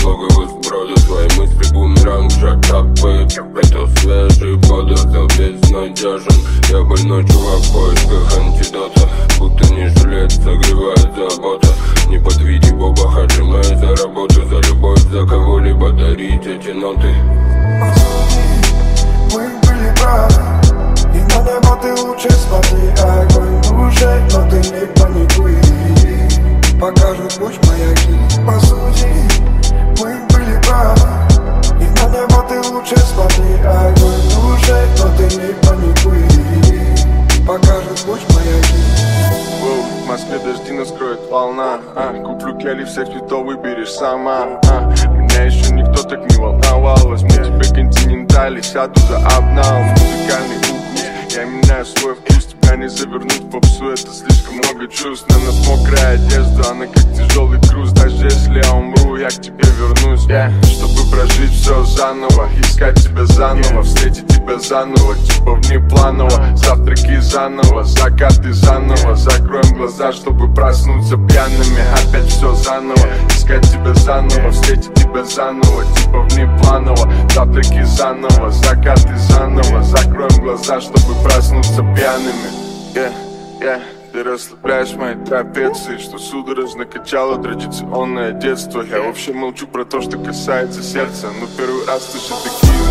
налоговый сброда. Свои мысли бумеранг, шаг такой. Это свежий водозал, безнадежен. Я больной чувак в поисках антидота. Будто не жилет, согревает забота. Не подведи Боба Хаджима за работу, за любовь, за кого-либо дарить эти ноты. Мы были правы, и на небо ты лучше смотри. Огонь в душе, но ты не паникуй. Покажут путь маяки. По сути, мы были правы, и на небо ты лучше смотри. Огонь в душе, но ты не паникуй. Покажут путь маяки. В Москве дожди нас скроет волна. Куплю кели, всех цветов выберешь сама. Меня еще никто так не волновал. Возьму тебе континентали, сяду за обнал. Музыкальный укус, я меняю свой вкус. Тебя не завернуть в попсу, это слишком много чувств. На нас мокрая одежда, она как тяжелый груз. Даже если я умру, я к тебе вернусь, чтобы прожить все заново. Искать тебя заново, встретить тебя заново. Типа внепланово, завтраки заново, закаты заново. Закроем глаза, чтобы проснуться пьяными. Опять все заново, искать тебя заново, встретить тебя заново. Типа внепланово, завтраки заново, закаты заново. Закроем глаза, чтобы проснуться пьяными. Ты расслабляешь мои трапеции, что судорожно качало традиционное детство. Я вообще молчу про то, что касается сердца, но первый раз слышу такие